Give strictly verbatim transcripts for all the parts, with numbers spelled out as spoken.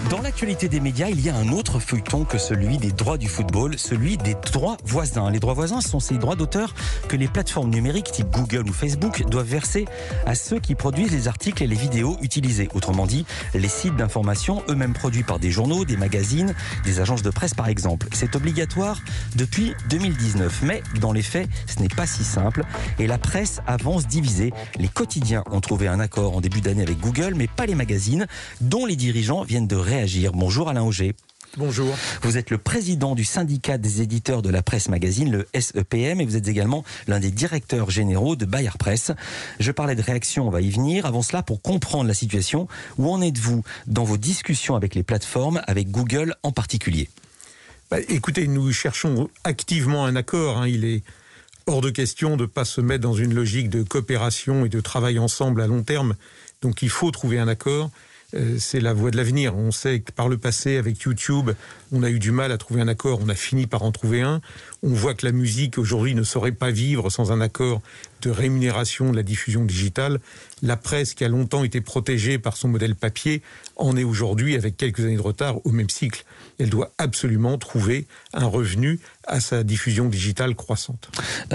Dans l'actualité des médias, il y a un autre feuilleton que celui des droits du football, celui des droits voisins. Les droits voisins sont ces droits d'auteur que les plateformes numériques type Google ou Facebook doivent verser à ceux qui produisent les articles et les vidéos utilisés. Autrement dit, les sites d'information, eux-mêmes produits par des journaux, des magazines, des agences de presse par exemple. C'est obligatoire depuis deux mille dix-neuf. Mais dans les faits, ce n'est pas si simple et la presse avance divisée. Les quotidiens ont trouvé un accord en début d'année avec Google, mais pas les magazines, dont les dirigeants viennent de réagir. Bonjour Alain Auger. Bonjour. Vous êtes le président du syndicat des éditeurs de la presse magazine, le S E P M, et vous êtes également l'un des directeurs généraux de Bayard Presse. Je parlais de réaction, on va y venir. Avant cela, pour comprendre la situation, où en êtes-vous dans vos discussions avec les plateformes, avec Google en particulier ? Bah, écoutez, nous cherchons activement un accord. Hein. Il est hors de question de ne pas se mettre dans une logique de coopération et de travail ensemble à long terme. Donc il faut trouver un accord. C'est la voie de l'avenir. On sait que par le passé, avec YouTube, on a eu du mal à trouver un accord. On a fini par en trouver un. On voit que la musique, aujourd'hui, ne saurait pas vivre sans un accord de rémunération de la diffusion digitale. La presse, qui a longtemps été protégée par son modèle papier, en est aujourd'hui, avec quelques années de retard, au même cycle. Elle doit absolument trouver un revenu à sa diffusion digitale croissante.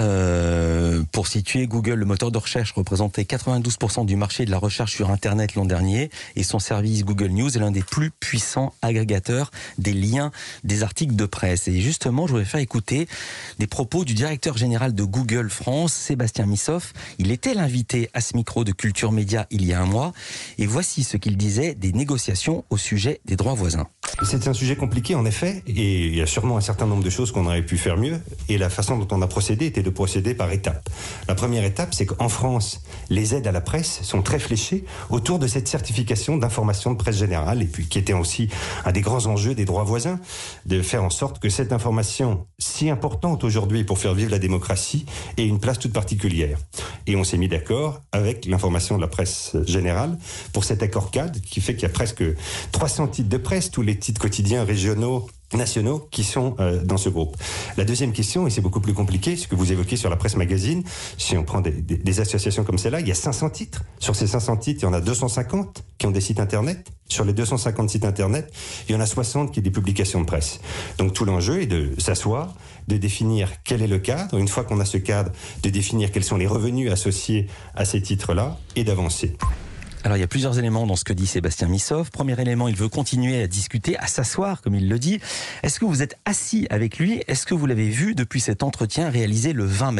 Euh, pour situer, Google, le moteur de recherche, représentait quatre-vingt-douze pour cent du marché de la recherche sur Internet l'an dernier, et son service Google News est l'un des plus puissants agrégateurs des liens des articles de presse. Et justement, je voudrais faire écouter des propos du directeur général de Google France, Sébastien Missoff. Il était l'invité à ce micro de Culture Média il y a un mois, et voici ce qu'il disait des négociations au sujet des droits voisins. C'est un sujet compliqué en effet, et il y a sûrement un certain nombre de choses qu'on aurait pu faire mieux, et la façon dont on a procédé était de procéder par étapes. La première étape, c'est qu'en France, les aides à la presse sont très fléchées autour de cette certification d'information de presse générale, et puis qui était aussi un des grands enjeux des droits voisins, de faire en sorte que cette information si importante aujourd'hui pour faire vivre la démocratie ait une place toute particulière. Et on s'est mis d'accord avec l'information de la presse générale pour cet accord cadre qui fait qu'il y a presque trois cents titres de presse, tous les titres quotidiens régionaux, nationaux qui sont euh, dans ce groupe. La deuxième question, et c'est beaucoup plus compliqué, ce que vous évoquez sur la presse magazine, si on prend des, des, des associations comme celle-là, il y a cinq cents titres. Sur ces cinq cents titres, il y en a deux cent cinquante qui ont des sites internet. Sur les deux cent cinquante sites internet, il y en a soixante qui ont des publications de presse. Donc tout l'enjeu est de s'asseoir, de définir quel est le cadre, une fois qu'on a ce cadre, de définir quels sont les revenus associés à ces titres-là et d'avancer. Alors il y a plusieurs éléments dans ce que dit Sébastien Missoff. Premier élément, il veut continuer à discuter, à s'asseoir, comme il le dit. Est-ce que vous êtes assis avec lui ? Est-ce que vous l'avez vu depuis cet entretien réalisé le vingt mai ?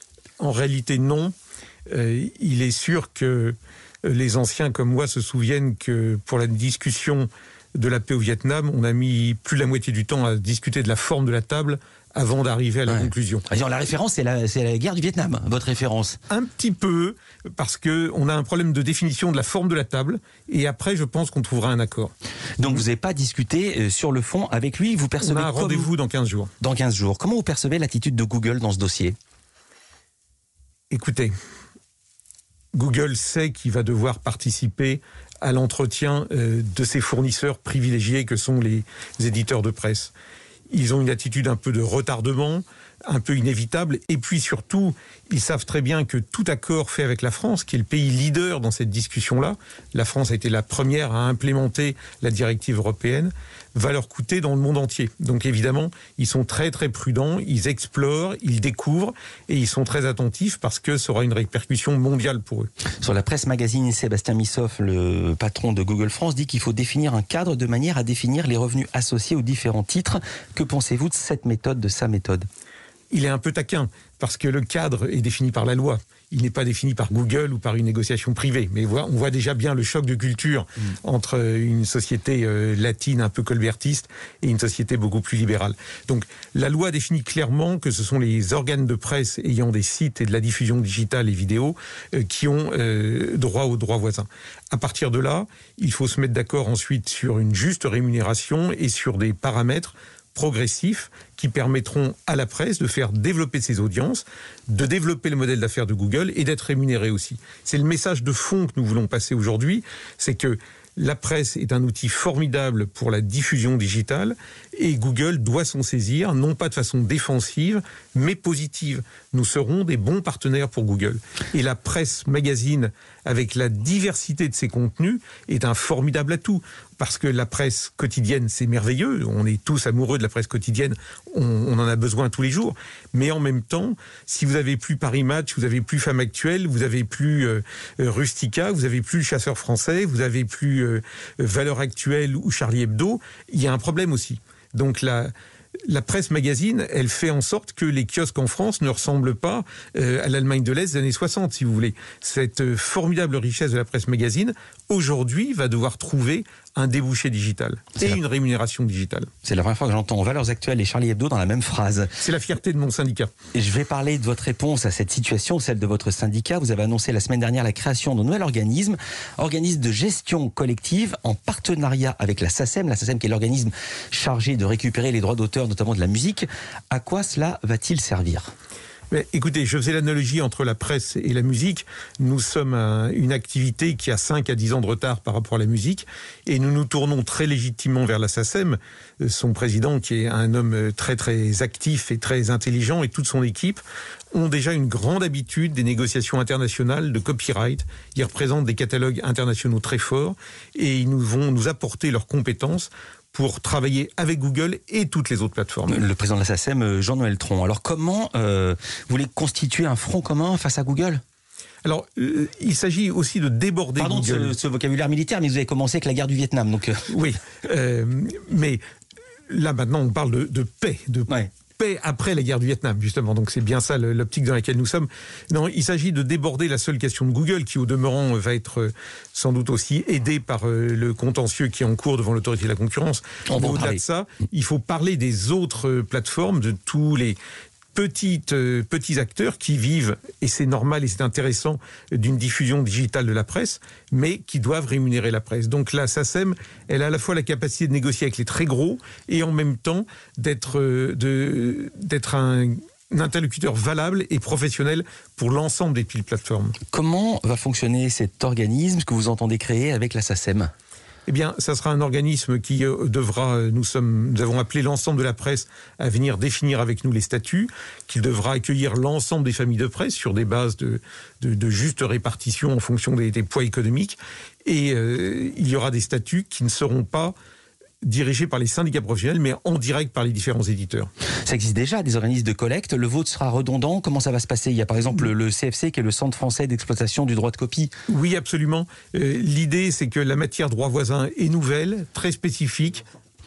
En réalité, non. Euh, il est sûr que les anciens comme moi se souviennent que pour la discussion de la paix au Vietnam, on a mis plus de la moitié du temps à discuter de la forme de la table avant d'arriver à la ouais. conclusion. Alors, la référence, c'est la, c'est la guerre du Vietnam, votre référence. Un petit peu, parce qu'on a un problème de définition de la forme de la table, et après, je pense qu'on trouvera un accord. Donc, vous n'avez pas discuté sur le fond avec lui, vous percevez... On a un rendez-vous dans quinze jours. Dans quinze jours. Comment vous percevez l'attitude de Google dans ce dossier ? Écoutez, Google sait qu'il va devoir participer à l'entretien euh, de ses fournisseurs privilégiés que sont les éditeurs de presse. Ils ont une attitude un peu de retardement, un peu inévitable, et puis surtout, ils savent très bien que tout accord fait avec la France, qui est le pays leader dans cette discussion-là, la France a été la première à implémenter la directive européenne, va leur coûter dans le monde entier. Donc évidemment, ils sont très très prudents, ils explorent, ils découvrent, et ils sont très attentifs parce que ça aura une répercussion mondiale pour eux. Sur la presse magazine, Sébastien Missoff, le patron de Google France, dit qu'il faut définir un cadre de manière à définir les revenus associés aux différents titres. Que pensez-vous de cette méthode, de sa méthode ? Il est un peu taquin, parce que le cadre est défini par la loi. Il n'est pas défini par Google ou par une négociation privée. Mais on voit déjà bien le choc de culture mmh. entre une société euh, latine un peu colbertiste et une société beaucoup plus libérale. Donc la loi définit clairement que ce sont les organes de presse ayant des sites et de la diffusion digitale et vidéo euh, qui ont euh, droit aux droits voisins. À partir de là, il faut se mettre d'accord ensuite sur une juste rémunération et sur des paramètres progressifs qui permettront à la presse de faire développer ses audiences, de développer le modèle d'affaires de Google et d'être rémunérée aussi. C'est le message de fond que nous voulons passer aujourd'hui, c'est que la presse est un outil formidable pour la diffusion digitale et Google doit s'en saisir, non pas de façon défensive, mais positive. Nous serons des bons partenaires pour Google. Et la presse magazine, avec la diversité de ses contenus, est un formidable atout. parce que la presse quotidienne, c'est merveilleux. On est tous amoureux de la presse quotidienne. On, on en a besoin tous les jours. Mais en même temps, si vous avez plus Paris Match, vous avez plus Femme Actuelle, vous avez plus euh, Rustica, vous avez plus Le Chasseur français, vous avez plus euh, Valeurs Actuelles ou Charlie Hebdo, il y a un problème aussi. Donc la... La presse magazine, elle fait en sorte que les kiosques en France ne ressemblent pas euh, à l'Allemagne de l'Est des années soixante, si vous voulez. Cette euh, formidable richesse de la presse magazine, aujourd'hui, va devoir trouver un débouché digital C'est et la... une rémunération digitale. C'est la première fois que j'entends Valeurs Actuelles et Charlie Hebdo dans la même phrase. C'est la fierté de mon syndicat. Et je vais parler de votre réponse à cette situation, celle de votre syndicat. Vous avez annoncé la semaine dernière la création d'un nouvel organisme, organisme de gestion collective en partenariat avec la SACEM, la SACEM qui est l'organisme chargé de récupérer les droits d'auteur, notamment de la musique. À quoi cela va-t-il servir ? Mais écoutez, je faisais l'analogie entre la presse et la musique. Nous sommes un, une activité qui a cinq à dix ans de retard par rapport à la musique et nous nous tournons très légitimement vers la SACEM, son président qui est un homme très très actif et très intelligent et toute son équipe ont déjà une grande habitude des négociations internationales de copyright. Ils représentent des catalogues internationaux très forts et ils nous vont nous apporter leurs compétences pour travailler avec Google et toutes les autres plateformes. Le président de la SACEM, Jean-Noël Tron. Alors comment euh, vous voulez constituer un front commun face à Google ? Alors, euh, il s'agit aussi de déborder Pardon Google. Pardon ce, ce vocabulaire militaire, mais vous avez commencé avec la guerre du Vietnam. Donc... Oui, euh, mais là maintenant on parle de, de paix, de ouais. paix après la guerre du Vietnam, justement. Donc c'est bien ça l'optique dans laquelle nous sommes. Non, il s'agit de déborder la seule question de Google, qui au demeurant va être sans doute aussi aidé par le contentieux qui est en cours devant l'autorité de la concurrence. Au-delà de ça, il faut parler des autres plateformes, de tous les Petites, euh, petits acteurs qui vivent, et c'est normal et c'est intéressant, d'une diffusion digitale de la presse, mais qui doivent rémunérer la presse. Donc la SACEM, elle a à la fois la capacité de négocier avec les très gros et en même temps d'être euh, de, d'être un, un interlocuteur valable et professionnel pour l'ensemble des petites plateformes. Comment va fonctionner cet organisme que vous entendez créer avec la SACEM ? Eh bien, ça sera un organisme qui euh, devra, nous sommes, nous avons appelé l'ensemble de la presse à venir définir avec nous les statuts, qu'il devra accueillir l'ensemble des familles de presse sur des bases de, de, de juste répartition en fonction des, des poids économiques. Et euh, il y aura des statuts qui ne seront pas dirigés par les syndicats professionnels, mais en direct par les différents éditeurs. Ça existe déjà, des organismes de collecte. Le vôtre sera redondant. Comment ça va se passer ? Il y a par exemple le, le C F C, qui est le Centre français d'exploitation du droit de copie. Oui, absolument. Euh, l'idée, c'est que la matière droit voisin est nouvelle, très spécifique.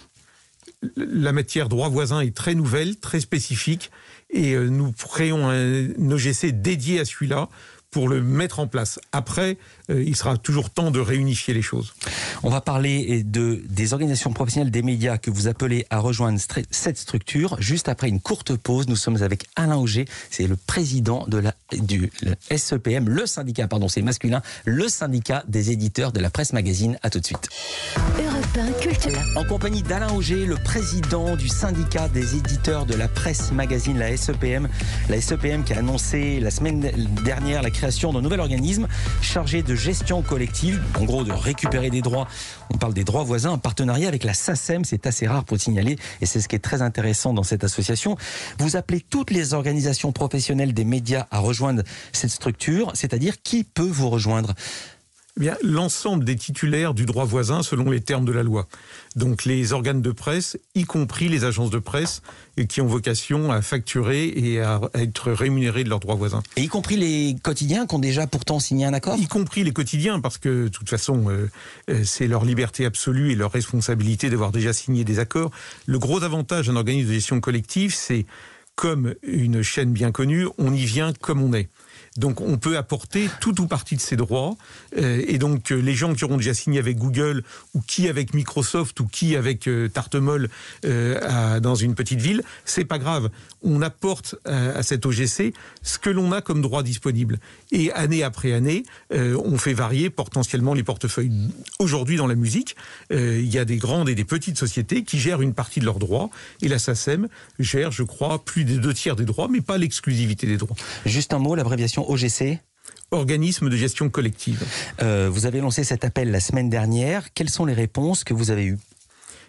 La matière droit voisin est très nouvelle, très spécifique. Et euh, nous créons un O G C dédié à celui-là pour le mettre en place. Après, euh, il sera toujours temps de réunifier les choses. On va parler de, des organisations professionnelles des médias que vous appelez à rejoindre cette structure. Juste après une courte pause, nous sommes avec Alain Auger, c'est le président de la, du le S E P M, le syndicat, pardon, c'est masculin, le syndicat des éditeurs de la presse magazine. À tout de suite. Europe un Culture. En compagnie d'Alain Auger, le président du syndicat des éditeurs de la presse magazine, la S E P M. La S E P M qui a annoncé la semaine dernière la création d'un nouvel organisme chargé de gestion collective, en gros de récupérer des droits. On parle des droits voisins en partenariat avec la SACEM, c'est assez rare pour le signaler et c'est ce qui est très intéressant dans cette association. Vous appelez toutes les organisations professionnelles des médias à rejoindre cette structure, c'est-à-dire qui peut vous rejoindre ? Eh bien, l'ensemble des titulaires du droit voisin selon les termes de la loi. Donc les organes de presse, y compris les agences de presse, qui ont vocation à facturer et à être rémunérés de leurs droits voisins. Et y compris les quotidiens qui ont déjà pourtant signé un accord ? Y compris les quotidiens, parce que de toute façon, euh, c'est leur liberté absolue et leur responsabilité d'avoir déjà signé des accords. Le gros avantage d'un organisme de gestion collective, c'est comme une chaîne bien connue, on y vient comme on est. Donc on peut apporter tout ou partie de ces droits euh, et donc euh, les gens qui auront déjà signé avec Google ou qui avec Microsoft ou qui avec euh, Tartemol euh, à, dans une petite ville, c'est pas grave. On apporte à, à cet O G C ce que l'on a comme droit disponible. Et année après année, euh, on fait varier potentiellement les portefeuilles. Aujourd'hui dans la musique, euh, il y a des grandes et des petites sociétés qui gèrent une partie de leurs droits et la SACEM gère, je crois, plus des deux tiers des droits, mais pas l'exclusivité des droits. Juste un mot, l'abréviation O G C ? Organisme de gestion collective. Euh, vous avez lancé cet appel la semaine dernière. Quelles sont les réponses que vous avez eues ?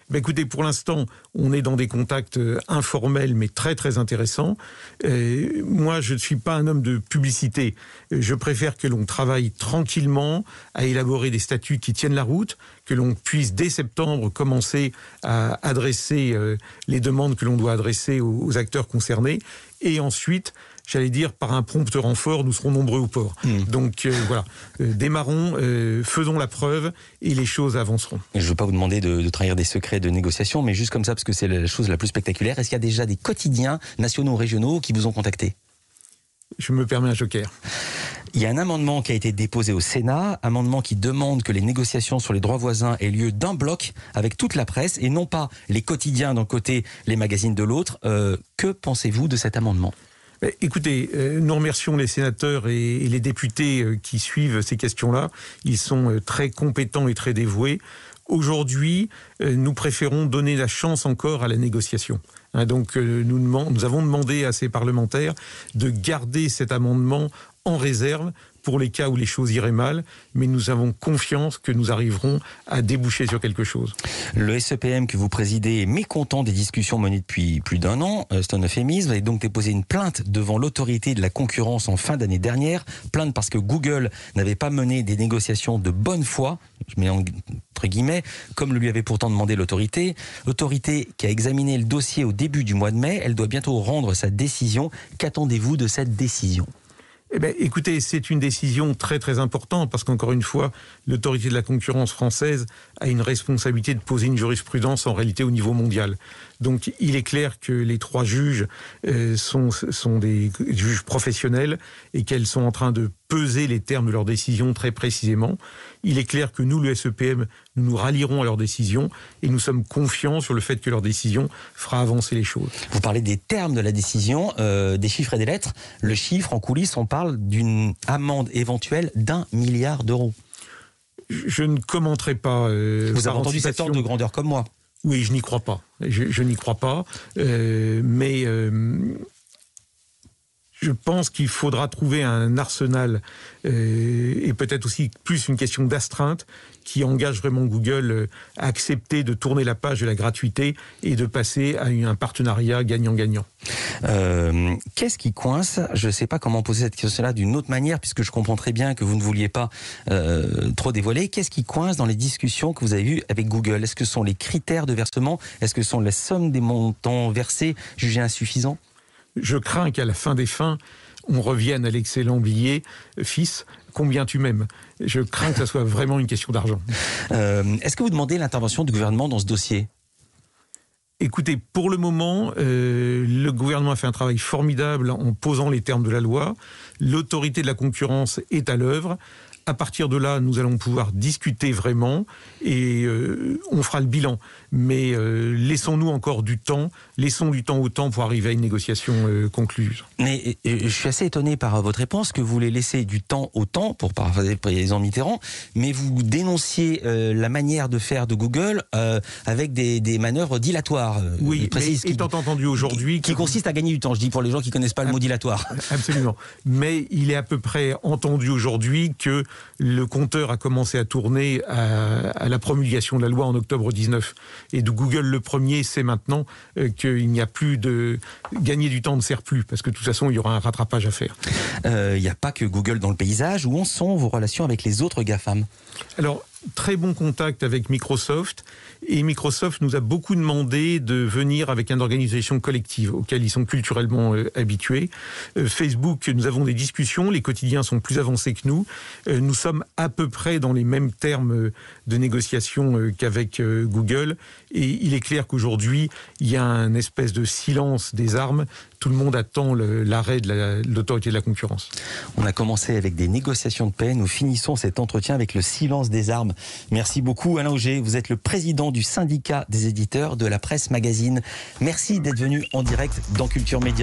Ben écoutez, pour l'instant, on est dans des contacts informels, mais très très intéressants. Euh, moi, je ne suis pas un homme de publicité. Je préfère que l'on travaille tranquillement à élaborer des statuts qui tiennent la route, que l'on puisse dès septembre commencer à adresser euh, les demandes que l'on doit adresser aux, aux acteurs concernés, et ensuite, j'allais dire, par un prompt renfort, nous serons nombreux au port. Mmh. Donc euh, voilà, euh, démarrons, euh, faisons la preuve et les choses avanceront. Je ne veux pas vous demander de, de trahir des secrets de négociation, mais juste comme ça, parce que c'est la chose la plus spectaculaire, est-ce qu'il y a déjà des quotidiens nationaux ou régionaux qui vous ont contacté ? Je me permets un joker. Il y a un amendement qui a été déposé au Sénat, amendement qui demande que les négociations sur les droits voisins aient lieu d'un bloc avec toute la presse et non pas les quotidiens d'un côté, les magazines de l'autre. Euh, que pensez-vous de cet amendement ? Écoutez, euh, nous remercions les sénateurs et, et les députés euh, qui suivent ces questions-là. Ils sont euh, très compétents et très dévoués. Aujourd'hui, euh, nous préférons donner la chance encore à la négociation. Hein, donc, euh, nous, nous avons demandé à ces parlementaires de garder cet amendement en réserve pour les cas où les choses iraient mal, mais nous avons confiance que nous arriverons à déboucher sur quelque chose. Le S E P M que vous présidez est mécontent des discussions menées depuis plus d'un an. C'est un euphémisme. Vous avez donc déposé une plainte devant l'autorité de la concurrence en fin d'année dernière. Plainte parce que Google n'avait pas mené des négociations de bonne foi, je mets entre guillemets, comme le lui avait pourtant demandé l'autorité. L'autorité qui a examiné le dossier au début du mois de mai, elle doit bientôt rendre sa décision. Qu'attendez-vous de cette décision ? Eh bien, écoutez, c'est une décision très très importante parce qu'encore une fois, l'autorité de la concurrence française a une responsabilité de poser une jurisprudence en réalité au niveau mondial. Donc, il est clair que les trois juges euh, sont, sont des juges professionnels et qu'elles sont en train de peser les termes de leurs décisions très précisément. Il est clair que nous, le S E P M, nous nous rallierons à leurs décisions et nous sommes confiants sur le fait que leur décision fera avancer les choses. Vous parlez des termes de la décision, euh, des chiffres et des lettres. Le chiffre, en coulisses, on parle d'une amende éventuelle d'un milliard d'euros. Je, je ne commenterai pas... Euh, Vous avez entendu cet ordre de grandeur comme moi ? Oui, je n'y crois pas. Je, je n'y crois pas. Euh, mais... Euh, Je pense qu'il faudra trouver un arsenal euh, et peut-être aussi plus une question d'astreinte qui engage vraiment Google à accepter de tourner la page de la gratuité et de passer à un partenariat gagnant-gagnant. Euh, qu'est-ce qui coince ? Je ne sais pas comment poser cette question-là d'une autre manière, puisque je comprends très bien que vous ne vouliez pas euh, trop dévoiler. Qu'est-ce qui coince dans les discussions que vous avez eues avec Google ? Est-ce que ce sont les critères de versement ? Est-ce que ce sont les sommes des montants versés jugés insuffisants ? Je crains qu'à la fin des fins, on revienne à l'excellent billet « Fils, combien tu m'aimes ?» Je crains que ça soit vraiment une question d'argent. Euh, est-ce que vous demandez l'intervention du gouvernement dans ce dossier ? Écoutez, pour le moment, euh, le gouvernement a fait un travail formidable en posant les termes de la loi. L'autorité de la concurrence est à l'œuvre. À partir de là, nous allons pouvoir discuter vraiment et euh, on fera le bilan. Mais euh, laissons-nous encore du temps, laissons du temps au temps pour arriver à une négociation euh, concluse. Mais euh, je suis assez étonné par votre réponse, que vous voulez laisser du temps au temps, pour paraphraser président Mitterrand, mais vous dénonciez euh, la manière de faire de Google euh, avec des, des manœuvres dilatoires. Euh, oui, précises, mais étant qui, entendu aujourd'hui... Qui, qui consiste à gagner du temps, je dis pour les gens qui ne connaissent pas le mot dilatoire. Absolument. Mais il est à peu près entendu aujourd'hui que le compteur a commencé à tourner à, à la promulgation de la loi en octobre dix-neuf. Et de Google, le premier, c'est maintenant euh, qu'il n'y a plus de... Gagner du temps ne sert plus, parce que de toute façon, il y aura un rattrapage à faire. Il euh, n'y a pas que Google dans le paysage. Où en sont vos relations avec les autres GAFAM ? Alors, très bon contact avec Microsoft. Et Microsoft nous a beaucoup demandé de venir avec une organisation collective auquel ils sont culturellement euh, habitués. Euh, Facebook, nous avons des discussions, les quotidiens sont plus avancés que nous. Euh, nous sommes à peu près dans les mêmes termes de négociation euh, qu'avec euh, Google. Et il est clair qu'aujourd'hui, il y a un espèce de silence des armes. Tout le monde attend le, l'arrêt de, la, de l'autorité de la concurrence. On a commencé avec des négociations de paix. Nous finissons cet entretien avec le silence des armes. Merci beaucoup Alain Auger. Vous êtes le président du syndicat des éditeurs de la presse magazine. Merci d'être venu en direct dans Culture Média.